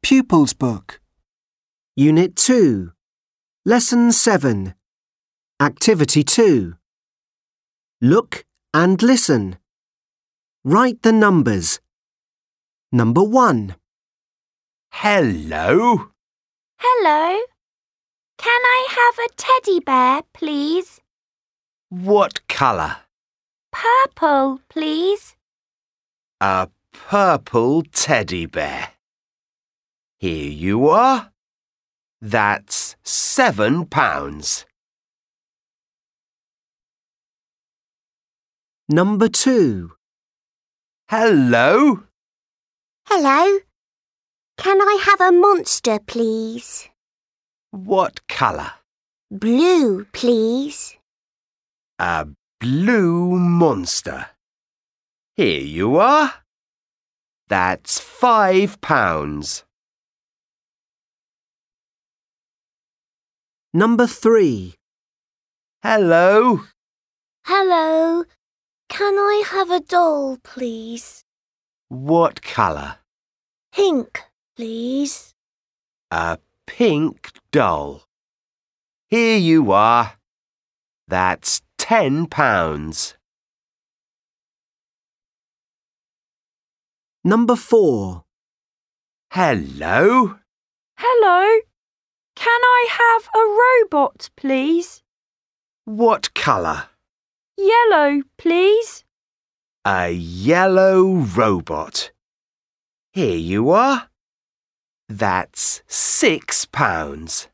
Pupils Book. Unit 2. Lesson 7. Activity 2. Look and listen. Write the numbers. Number 1. Hello. Hello. Can I have a teddy bear, please? What colour? Purple, please. A purple teddy bear. Here you are. That's £7. Number 2. Hello. Hello. Can I have a monster, please? What colour? Blue, please. A blue monster. Here you are. That's £5. Number 3. Hello. Hello. Can I have a doll, please? What colour? Pink, please. A pink doll. Here you are. That's £10. Number 4. Hello. Hello. Can I have a robot, please? What colour? Yellow, please. A yellow robot. Here you are. That's £6.